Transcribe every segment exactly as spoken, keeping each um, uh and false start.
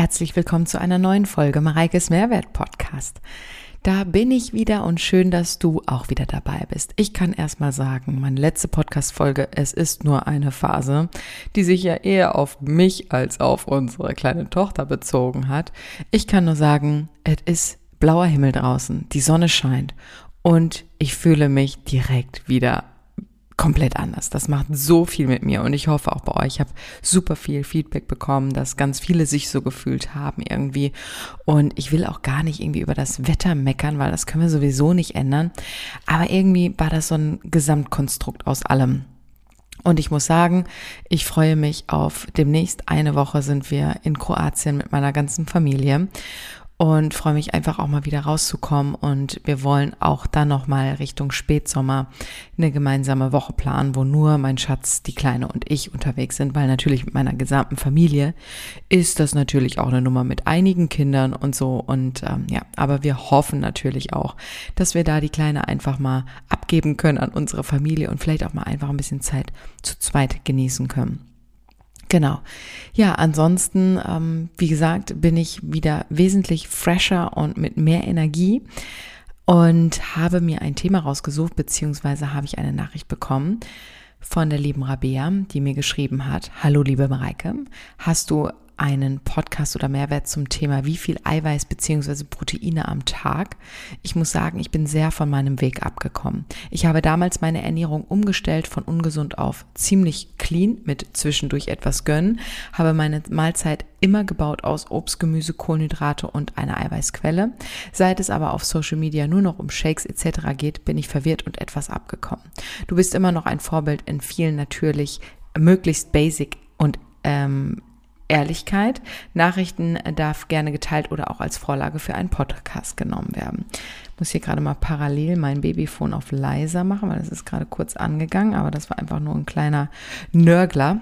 Herzlich willkommen zu einer neuen Folge Mareikes Mehrwert Podcast. Da bin ich wieder und schön, dass du auch wieder dabei bist. Ich kann erstmal sagen, meine letzte Podcast-Folge, es ist nur eine Phase, die sich ja eher auf mich als auf unsere kleine Tochter bezogen hat. Ich kann nur sagen, es ist blauer Himmel draußen, die Sonne scheint und ich fühle mich direkt wieder komplett anders. Das macht so viel mit mir und ich hoffe auch bei euch. Ich habe super viel Feedback bekommen, dass ganz viele sich so gefühlt haben irgendwie und ich will auch gar nicht irgendwie über das Wetter meckern, weil das können wir sowieso nicht ändern, aber irgendwie war das so ein Gesamtkonstrukt aus allem. Und ich muss sagen, ich freue mich auf demnächst eine Woche sind wir in Kroatien mit meiner ganzen Familie und freue mich einfach auch mal wieder rauszukommen und wir wollen auch dann nochmal Richtung Spätsommer eine gemeinsame Woche planen, wo nur mein Schatz, die Kleine und ich unterwegs sind, weil natürlich mit meiner gesamten Familie ist das natürlich auch eine Nummer mit einigen Kindern und so und ähm, ja, aber wir hoffen natürlich auch, dass wir da die Kleine einfach mal abgeben können an unsere Familie und vielleicht auch mal einfach ein bisschen Zeit zu zweit genießen können. Genau. Ja, ansonsten, ähm, wie gesagt, bin ich wieder wesentlich fresher und mit mehr Energie und habe mir ein Thema rausgesucht, beziehungsweise habe ich eine Nachricht bekommen von der lieben Rabea, die mir geschrieben hat: Hallo liebe Mareike, hast du einen Podcast oder Mehrwert zum Thema wie viel Eiweiß bzw. Proteine am Tag? Ich muss sagen, ich bin sehr von meinem Weg abgekommen. Ich habe damals meine Ernährung umgestellt von ungesund auf ziemlich clean mit zwischendurch etwas gönnen, habe meine Mahlzeit immer gebaut aus Obst, Gemüse, Kohlenhydrate und einer Eiweißquelle. Seit es aber auf Social Media nur noch um Shakes et cetera geht, bin ich verwirrt und etwas abgekommen. Du bist immer noch ein Vorbild in vielen natürlich möglichst basic und ähm, Ehrlichkeit. Nachrichten darf gerne geteilt oder auch als Vorlage für einen Podcast genommen werden. Ich muss hier gerade mal parallel mein Babyphone auf leiser machen, weil das ist gerade kurz angegangen, aber das war einfach nur ein kleiner Nörgler.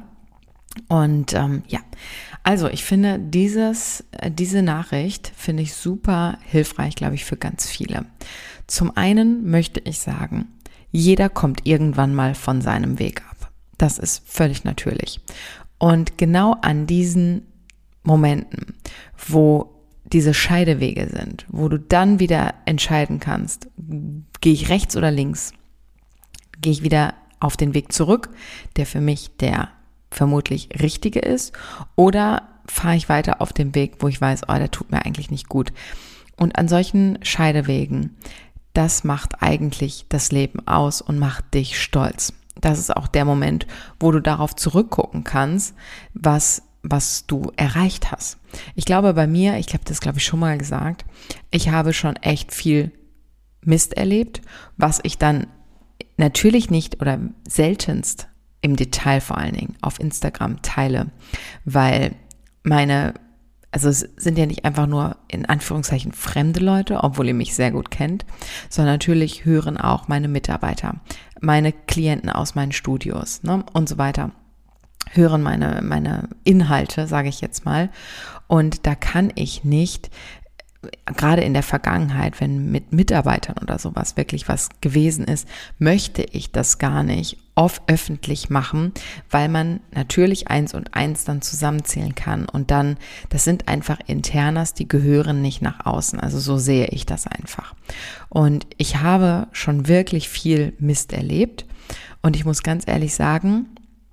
Und ähm, ja, also ich finde dieses, diese Nachricht finde ich super hilfreich, glaube ich, für ganz viele. Zum einen möchte ich sagen, jeder kommt irgendwann mal von seinem Weg ab. Das ist völlig natürlich. Und genau an diesen Momenten, wo diese Scheidewege sind, wo du dann wieder entscheiden kannst, gehe ich rechts oder links, gehe ich wieder auf den Weg zurück, der für mich der vermutlich richtige ist, oder fahre ich weiter auf dem Weg, wo ich weiß, oh, der tut mir eigentlich nicht gut. Und an solchen Scheidewegen, das macht eigentlich das Leben aus und macht dich stolz. Das ist auch der Moment, wo du darauf zurückgucken kannst, was, was du erreicht hast. Ich glaube bei mir, ich habe das glaube ich schon mal gesagt, ich habe schon echt viel Mist erlebt, was ich dann natürlich nicht oder seltenst im Detail vor allen Dingen auf Instagram teile, weil meine, also es sind ja nicht einfach nur in Anführungszeichen fremde Leute, obwohl ihr mich sehr gut kennt, sondern natürlich hören auch meine Mitarbeiter, meine Klienten aus meinen Studios, ne, und so weiter, hören meine, meine Inhalte, sage ich jetzt mal. Und da kann ich nicht, gerade in der Vergangenheit, wenn mit Mitarbeitern oder sowas wirklich was gewesen ist, möchte ich das gar nicht oft öffentlich machen, weil man natürlich eins und eins dann zusammenzählen kann und dann, das sind einfach Internas, die gehören nicht nach außen, also so sehe ich das einfach. Und ich habe schon wirklich viel Mist erlebt und ich muss ganz ehrlich sagen,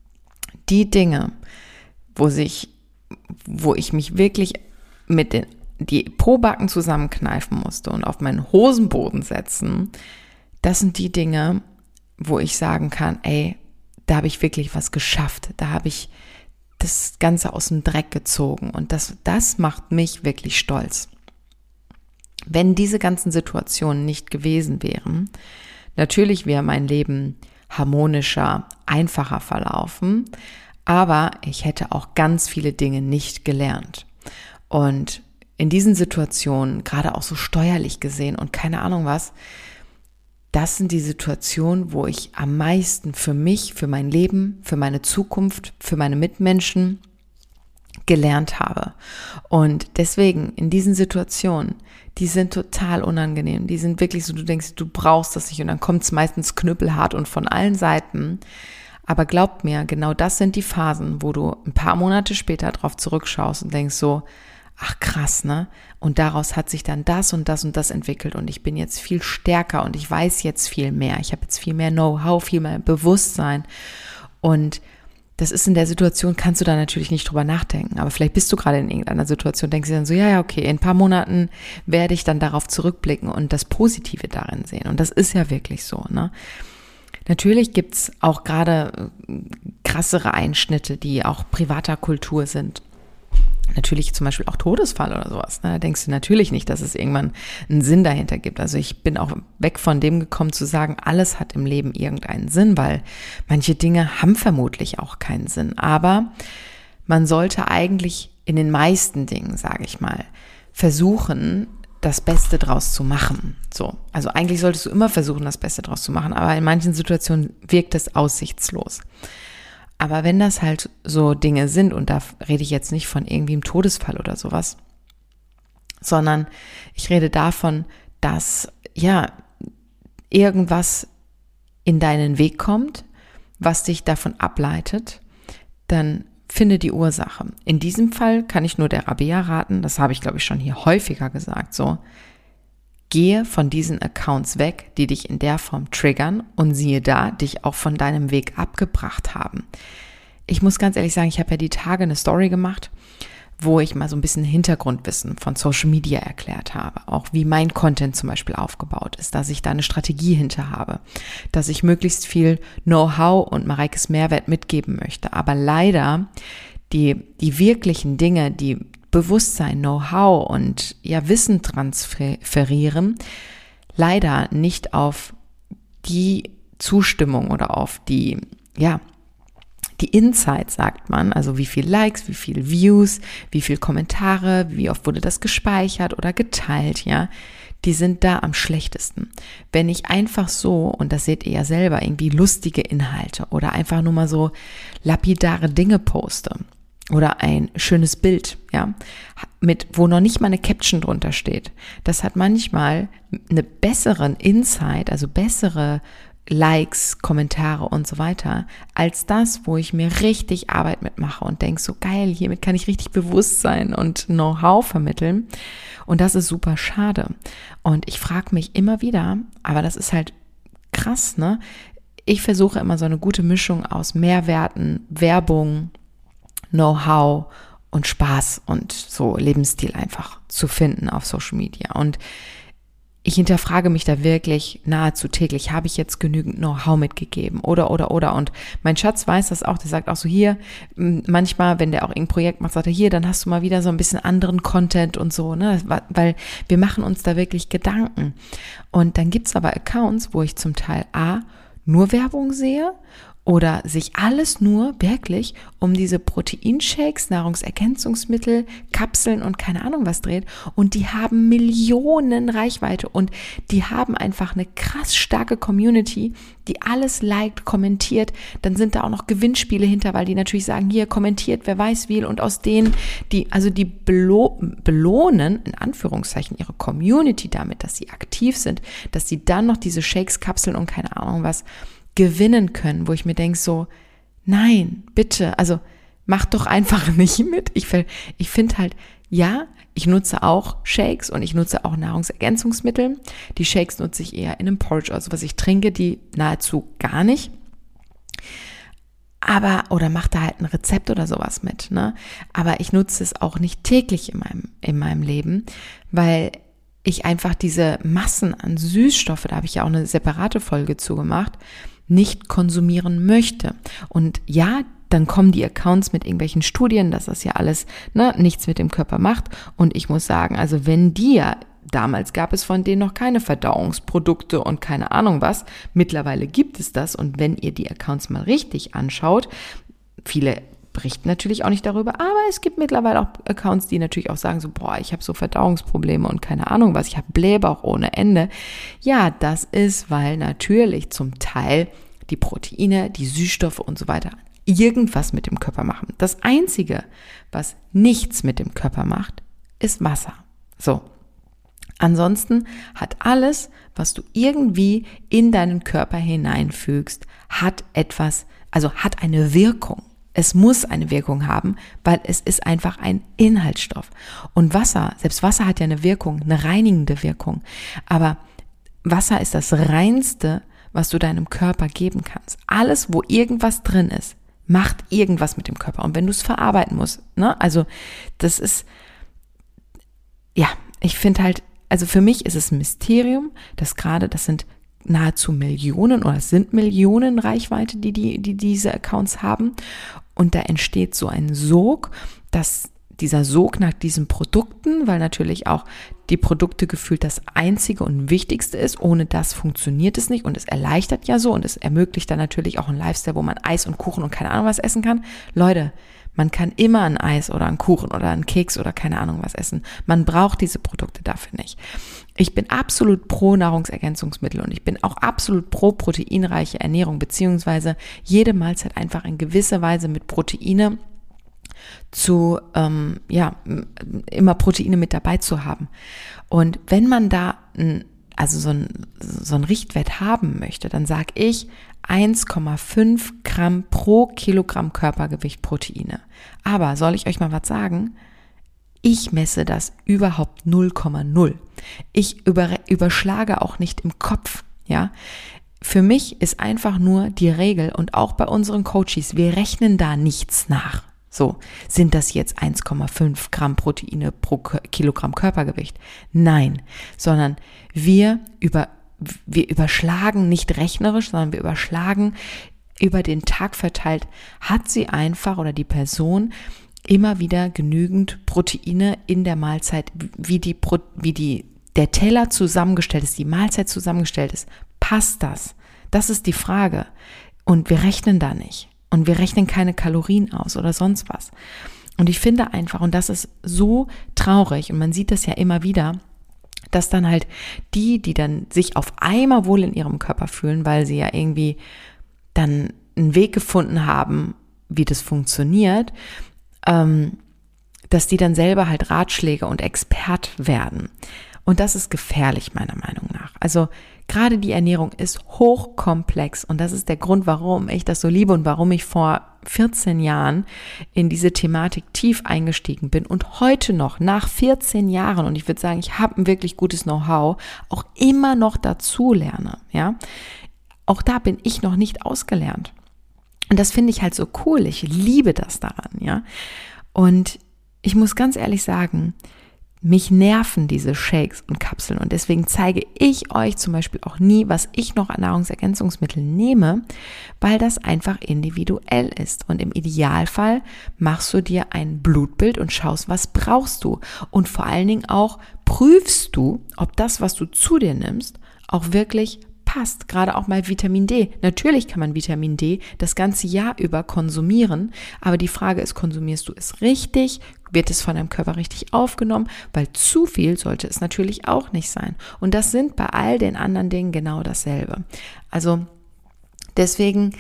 die Dinge, wo sich, wo ich mich wirklich mit den die Pobacken zusammenkneifen musste und auf meinen Hosenboden setzen, das sind die Dinge, wo ich sagen kann, ey, da habe ich wirklich was geschafft, da habe ich das Ganze aus dem Dreck gezogen und das, das macht mich wirklich stolz. Wenn diese ganzen Situationen nicht gewesen wären, natürlich wäre mein Leben harmonischer, einfacher verlaufen, aber ich hätte auch ganz viele Dinge nicht gelernt. Und in diesen Situationen, gerade auch so steuerlich gesehen und keine Ahnung was, das sind die Situationen, wo ich am meisten für mich, für mein Leben, für meine Zukunft, für meine Mitmenschen gelernt habe. Und deswegen in diesen Situationen, die sind total unangenehm, die sind wirklich so, du denkst, du brauchst das nicht und dann kommt es meistens knüppelhart und von allen Seiten. Aber glaubt mir, genau das sind die Phasen, wo du ein paar Monate später drauf zurückschaust und denkst so, ach krass, ne? Und daraus hat sich dann das und das und das entwickelt und ich bin jetzt viel stärker und ich weiß jetzt viel mehr. Ich habe jetzt viel mehr Know-how, viel mehr Bewusstsein und das ist in der Situation, kannst du da natürlich nicht drüber nachdenken, aber vielleicht bist du gerade in irgendeiner Situation, denkst du dann so, ja, ja, okay, in ein paar Monaten werde ich dann darauf zurückblicken und das Positive darin sehen und das ist ja wirklich so, ne? Natürlich gibt's auch gerade krassere Einschnitte, die auch privater Kultur sind. Natürlich zum Beispiel auch Todesfall oder sowas. Ne? Da denkst du natürlich nicht, dass es irgendwann einen Sinn dahinter gibt. Also ich bin auch weg von dem gekommen zu sagen, alles hat im Leben irgendeinen Sinn, weil manche Dinge haben vermutlich auch keinen Sinn. Aber man sollte eigentlich in den meisten Dingen, sage ich mal, versuchen, das Beste draus zu machen. So, also eigentlich solltest du immer versuchen, das Beste draus zu machen, aber in manchen Situationen wirkt es aussichtslos. Aber wenn das halt so Dinge sind, und da rede ich jetzt nicht von irgendwie einem Todesfall oder sowas, sondern ich rede davon, dass ja irgendwas in deinen Weg kommt, was dich davon ableitet, dann finde die Ursache. In diesem Fall kann ich nur der Rabea raten, das habe ich glaube ich schon hier häufiger gesagt, so, gehe von diesen Accounts weg, die dich in der Form triggern und siehe da, dich auch von deinem Weg abgebracht haben. Ich muss ganz ehrlich sagen, ich habe ja die Tage eine Story gemacht, wo ich mal so ein bisschen Hintergrundwissen von Social Media erklärt habe. Auch wie mein Content zum Beispiel aufgebaut ist, dass ich da eine Strategie hinter habe, dass ich möglichst viel Know-how und Mareikes Mehrwert mitgeben möchte. Aber leider die, die wirklichen Dinge, die Bewusstsein, Know-how und ja Wissen transferieren, leider nicht auf die Zustimmung oder auf die, ja, die Insights, sagt man, also wie viel Likes, wie viel Views, wie viel Kommentare, wie oft wurde das gespeichert oder geteilt, ja, die sind da am schlechtesten. Wenn ich einfach so, und das seht ihr ja selber, irgendwie lustige Inhalte oder einfach nur mal so lapidare Dinge poste, oder ein schönes Bild, ja, mit, wo noch nicht mal eine Caption drunter steht. Das hat manchmal eine besseren Insight, also bessere Likes, Kommentare und so weiter, als das, wo ich mir richtig Arbeit mitmache und denke, so geil, hiermit kann ich richtig Bewusstsein und Know-how vermitteln. Und das ist super schade. Und ich frage mich immer wieder, aber das ist halt krass, ne? Ich versuche immer so eine gute Mischung aus Mehrwerten, Werbung, Know-how und Spaß und so Lebensstil einfach zu finden auf Social Media. Und ich hinterfrage mich da wirklich nahezu täglich, habe ich jetzt genügend Know-how mitgegeben oder, oder, oder. Und mein Schatz weiß das auch, der sagt auch so hier, manchmal, wenn der auch ein Projekt macht, sagt er hier, dann hast du mal wieder so ein bisschen anderen Content und so, ne, weil wir machen uns da wirklich Gedanken. Und dann gibt's aber Accounts, wo ich zum Teil A, nur Werbung sehe oder sich alles nur wirklich um diese Proteinshakes, Nahrungsergänzungsmittel, Kapseln und keine Ahnung was dreht. Und die haben Millionen Reichweite und die haben einfach eine krass starke Community, die alles liked, kommentiert. Dann sind da auch noch Gewinnspiele hinter, weil die natürlich sagen, hier kommentiert, wer weiß wie. Und aus denen, die, also die belo- belohnen, in Anführungszeichen, ihre Community damit, dass sie aktiv sind, dass sie dann noch diese Shakes, Kapseln und keine Ahnung was gewinnen können, wo ich mir denke so, nein, bitte, also mach doch einfach nicht mit. Ich, ich finde halt, ja, ich nutze auch Shakes und ich nutze auch Nahrungsergänzungsmittel. Die Shakes nutze ich eher in einem Porridge, also was ich trinke, die nahezu gar nicht. Aber, oder mach da halt ein Rezept oder sowas mit, ne? Aber ich nutze es auch nicht täglich in meinem, in meinem Leben, weil ich einfach diese Massen an Süßstoffe, da habe ich ja auch eine separate Folge zu gemacht, nicht konsumieren möchte. Und ja, dann kommen die Accounts mit irgendwelchen Studien, dass das ja alles ne, nichts mit dem Körper macht. Und ich muss sagen, also wenn die ja, damals gab es von denen noch keine Verdauungsprodukte und keine Ahnung was, mittlerweile gibt es das. Und wenn ihr die Accounts mal richtig anschaut, viele berichten natürlich auch nicht darüber, aber es gibt mittlerweile auch Accounts, die natürlich auch sagen so, boah, ich habe so Verdauungsprobleme und keine Ahnung was, ich habe Blähbauch ohne Ende. Ja, das ist, weil natürlich zum Teil die Proteine, die Süßstoffe und so weiter irgendwas mit dem Körper machen. Das Einzige, was nichts mit dem Körper macht, ist Wasser. So. Ansonsten hat alles, was du irgendwie in deinen Körper hineinfügst, hat etwas, also hat eine Wirkung. Es muss eine Wirkung haben, weil es ist einfach ein Inhaltsstoff. Und Wasser, selbst Wasser hat ja eine Wirkung, eine reinigende Wirkung. Aber Wasser ist das Reinste, was du deinem Körper geben kannst. Alles, wo irgendwas drin ist, macht irgendwas mit dem Körper. Und wenn du es verarbeiten musst, ne, also das ist, ja, ich finde halt, also für mich ist es ein Mysterium, dass gerade, das sind nahezu Millionen oder es sind Millionen Reichweite, die, die, die diese Accounts haben. Und da entsteht so ein Sog, dass dieser Sog nach diesen Produkten, weil natürlich auch die Produkte gefühlt das Einzige und Wichtigste ist. Ohne das funktioniert es nicht und es erleichtert ja so und es ermöglicht dann natürlich auch einen Lifestyle, wo man Eis und Kuchen und keine Ahnung was essen kann. Leute, man kann immer ein Eis oder einen Kuchen oder einen Keks oder keine Ahnung was essen. Man braucht diese Produkte dafür nicht. Ich bin absolut pro Nahrungsergänzungsmittel und ich bin auch absolut pro proteinreiche Ernährung, beziehungsweise jede Mahlzeit einfach in gewisser Weise mit Proteine zu, ähm, ja, immer Proteine mit dabei zu haben. Und wenn man da ein, also so ein, so ein Richtwert haben möchte, dann sage ich eins Komma fünf Gramm pro Kilogramm Körpergewicht Proteine. Aber soll ich euch mal was sagen? Ich messe das überhaupt null Komma null. Ich über, überschlage auch nicht im Kopf, ja. Für mich ist einfach nur die Regel und auch bei unseren Coaches, wir rechnen da nichts nach. So, sind das jetzt eins Komma fünf Gramm Proteine pro Kilogramm Körpergewicht? Nein, sondern wir über, wir überschlagen nicht rechnerisch, sondern wir überschlagen über den Tag verteilt, hat sie einfach oder die Person immer wieder genügend Proteine in der Mahlzeit, wie die, wie die, der Teller zusammengestellt ist, die Mahlzeit zusammengestellt ist. Passt das? Das ist die Frage. Und wir rechnen da nicht. Und wir rechnen keine Kalorien aus oder sonst was. Und ich finde einfach, und das ist so traurig, und man sieht das ja immer wieder, dass dann halt die, die dann sich auf einmal wohl in ihrem Körper fühlen, weil sie ja irgendwie dann einen Weg gefunden haben, wie das funktioniert, ähm, dass die dann selber halt Ratschläge und Expert werden. Und das ist gefährlich, meiner Meinung nach. Also gerade die Ernährung ist hochkomplex und das ist der Grund, warum ich das so liebe und warum ich vor vierzehn Jahren in diese Thematik tief eingestiegen bin und heute noch, nach vierzehn Jahren, und ich würde sagen, ich habe ein wirklich gutes Know-how, auch immer noch dazu lerne. Ja, auch da bin ich noch nicht ausgelernt. Und das finde ich halt so cool. Ich liebe das daran, ja. Und ich muss ganz ehrlich sagen, mich nerven diese Shakes und Kapseln und deswegen zeige ich euch zum Beispiel auch nie, was ich noch an Nahrungsergänzungsmitteln nehme, weil das einfach individuell ist. Und im Idealfall machst du dir ein Blutbild und schaust, was brauchst du. Und vor allen Dingen auch prüfst du, ob das, was du zu dir nimmst, auch wirklich passt, gerade auch mal Vitamin D. Natürlich kann man Vitamin D das ganze Jahr über konsumieren, aber die Frage ist, konsumierst du es richtig? Wird es von deinem Körper richtig aufgenommen? Weil zu viel sollte es natürlich auch nicht sein. Und das sind bei all den anderen Dingen genau dasselbe. Also deswegen,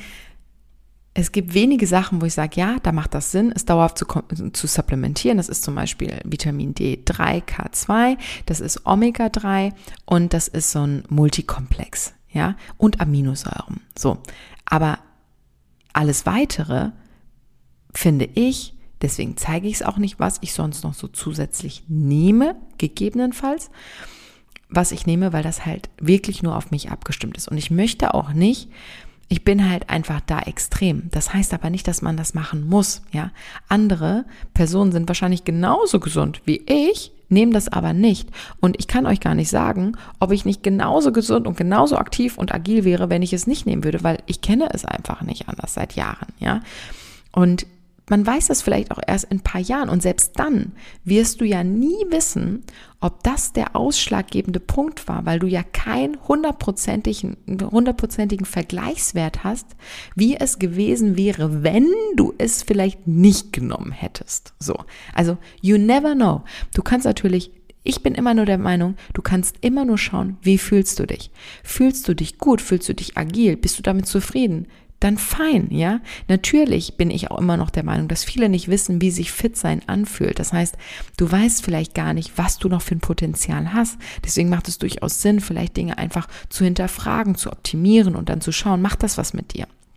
es gibt wenige Sachen, wo ich sage, ja, da macht das Sinn, es dauerhaft zu, zu supplementieren. Das ist zum Beispiel Vitamin D drei, K zwei, das ist Omega drei und das ist so ein Multikomplex, ja, und Aminosäuren. So, aber alles Weitere finde ich, deswegen zeige ich es auch nicht, was ich sonst noch so zusätzlich nehme, gegebenenfalls, was ich nehme, weil das halt wirklich nur auf mich abgestimmt ist. Und ich möchte auch nicht, ich bin halt einfach da extrem. Das heißt aber nicht, dass man das machen muss, ja. Andere Personen sind wahrscheinlich genauso gesund wie ich, nehmen das aber nicht. Und ich kann euch gar nicht sagen, ob ich nicht genauso gesund und genauso aktiv und agil wäre, wenn ich es nicht nehmen würde, weil ich kenne es einfach nicht anders seit Jahren, ja. Und man weiß das vielleicht auch erst in ein paar Jahren und selbst dann wirst du ja nie wissen, ob das der ausschlaggebende Punkt war, weil du ja keinen hundertprozentigen, hundertprozentigen Vergleichswert hast, wie es gewesen wäre, wenn du es vielleicht nicht genommen hättest. So, also you never know. Du kannst natürlich, ich bin immer nur der Meinung, du kannst immer nur schauen, wie fühlst du dich? Fühlst du dich gut? Fühlst du dich agil? Bist du damit zufrieden? Dann fein, ja. Natürlich bin ich auch immer noch der Meinung, dass viele nicht wissen, wie sich fit sein anfühlt. Das heißt, du weißt vielleicht gar nicht, was du noch für ein Potenzial hast. Deswegen macht es durchaus Sinn, vielleicht Dinge einfach zu hinterfragen, zu optimieren und dann zu schauen, macht das was mit dir?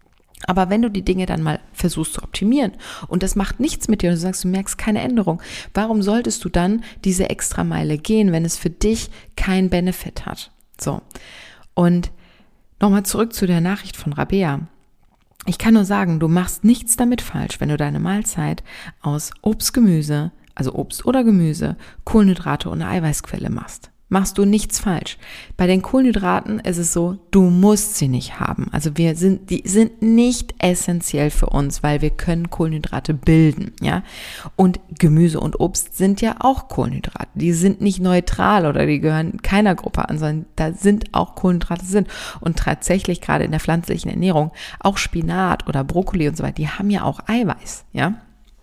Aber wenn du die Dinge dann mal versuchst zu optimieren und das macht nichts mit dir und du sagst, du merkst keine Änderung, warum solltest du dann diese Extrameile gehen, wenn es für dich keinen Benefit hat? So. Und nochmal zurück zu der Nachricht von Rabea. Ich kann nur sagen, du machst nichts damit falsch, wenn du deine Mahlzeit aus Obst, Gemüse, also Obst oder Gemüse, Kohlenhydrate und eine Eiweißquelle machst. Machst du nichts falsch. Bei den Kohlenhydraten ist es so, du musst sie nicht haben. Also wir sind, die sind nicht essentiell für uns, weil wir können Kohlenhydrate bilden, ja. Und Gemüse und Obst sind ja auch Kohlenhydrate. Die sind nicht neutral oder die gehören keiner Gruppe an, sondern da sind auch Kohlenhydrate sind. Und tatsächlich gerade in der pflanzlichen Ernährung, auch Spinat oder Brokkoli und so weiter, die haben ja auch Eiweiß, ja.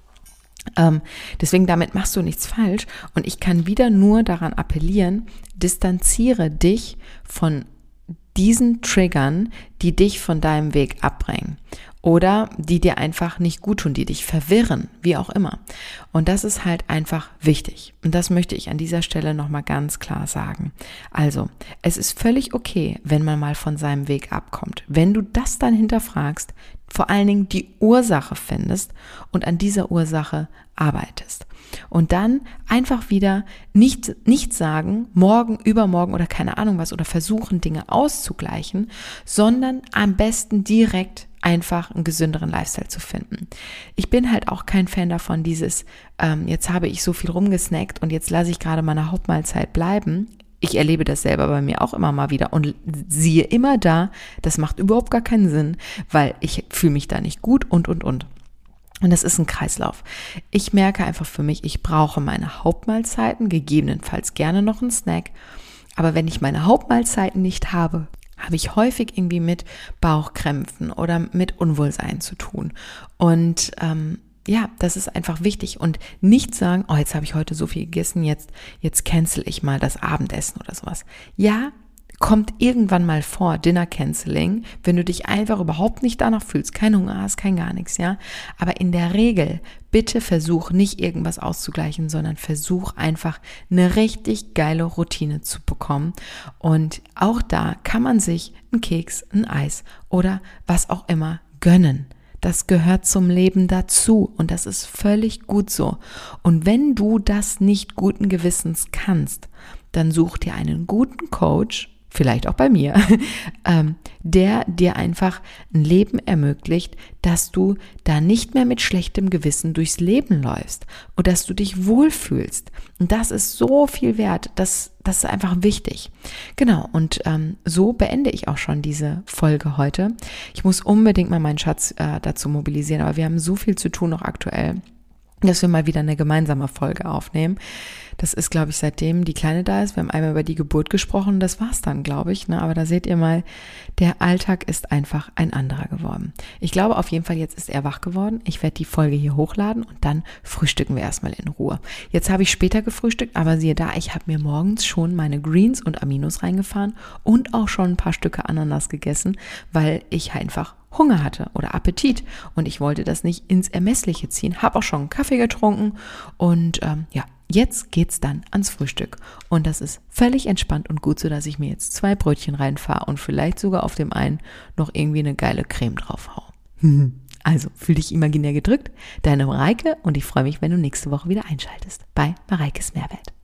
Ähm, deswegen damit machst du nichts falsch und ich kann wieder nur daran appellieren, distanziere dich von diesen Triggern, die dich von deinem Weg abbringen oder die dir einfach nicht gut tun, die dich verwirren, wie auch immer. Und das ist halt einfach wichtig. Und das möchte ich an dieser Stelle nochmal ganz klar sagen. Also, es ist völlig okay, wenn man mal von seinem Weg abkommt. Wenn du das dann hinterfragst, vor allen Dingen die Ursache findest und an dieser Ursache arbeitest. Und dann einfach wieder nicht, nicht sagen, morgen, übermorgen oder keine Ahnung was oder versuchen, Dinge auszugleichen, sondern am besten direkt einfach einen gesünderen Lifestyle zu finden. Ich bin halt auch kein Fan davon, dieses, ähm, jetzt habe ich so viel rumgesnackt und jetzt lasse ich gerade meine Hauptmahlzeit bleiben. Ich erlebe das selber bei mir auch immer mal wieder und siehe immer da, das macht überhaupt gar keinen Sinn, weil ich fühle mich da nicht gut und, und, und. Und das ist ein Kreislauf. Ich merke einfach für mich, ich brauche meine Hauptmahlzeiten, gegebenenfalls gerne noch einen Snack. Aber wenn ich meine Hauptmahlzeiten nicht habe, habe ich häufig irgendwie mit Bauchkrämpfen oder mit Unwohlsein zu tun. Und ähm, ja, das ist einfach wichtig und nicht sagen, oh, jetzt habe ich heute so viel gegessen, jetzt, jetzt cancel ich mal das Abendessen oder sowas. Ja, kommt irgendwann mal vor, Dinner Canceling, wenn du dich einfach überhaupt nicht danach fühlst, kein Hunger hast, kein gar nichts, ja. Aber in der Regel, bitte versuch nicht irgendwas auszugleichen, sondern versuch einfach eine richtig geile Routine zu bekommen. Und auch da kann man sich einen Keks, ein Eis oder was auch immer gönnen. Das gehört zum Leben dazu und das ist völlig gut so. Und wenn du das nicht guten Gewissens kannst, dann such dir einen guten Coach, vielleicht auch bei mir, ähm, der dir einfach ein Leben ermöglicht, dass du da nicht mehr mit schlechtem Gewissen durchs Leben läufst und dass du dich wohlfühlst. Und das ist so viel wert, das, das ist einfach wichtig. Genau, und ähm, so beende ich auch schon diese Folge heute. Ich muss unbedingt mal meinen Schatz äh, dazu mobilisieren, aber wir haben so viel zu tun noch aktuell, dass wir mal wieder eine gemeinsame Folge aufnehmen. Das ist, glaube ich, seitdem die Kleine da ist. Wir haben einmal über die Geburt gesprochen, das war's dann, glaube ich. Ne? Aber da seht ihr mal, der Alltag ist einfach ein anderer geworden. Ich glaube auf jeden Fall, jetzt ist er wach geworden. Ich werde die Folge hier hochladen und dann frühstücken wir erstmal in Ruhe. Jetzt habe ich später gefrühstückt, aber siehe da, ich habe mir morgens schon meine Greens und Aminos reingefahren und auch schon ein paar Stücke Ananas gegessen, weil ich einfach Hunger hatte oder Appetit und ich wollte das nicht ins Ermessliche ziehen. Habe auch schon einen Kaffee getrunken und ähm, ja, jetzt geht's dann ans Frühstück und das ist völlig entspannt und gut so, dass ich mir jetzt zwei Brötchen reinfahre und vielleicht sogar auf dem einen noch irgendwie eine geile Creme drauf hau. Also, fühl dich imaginär gedrückt, deine Mareike und ich freue mich, wenn du nächste Woche wieder einschaltest bei Mareikes Mehrwert.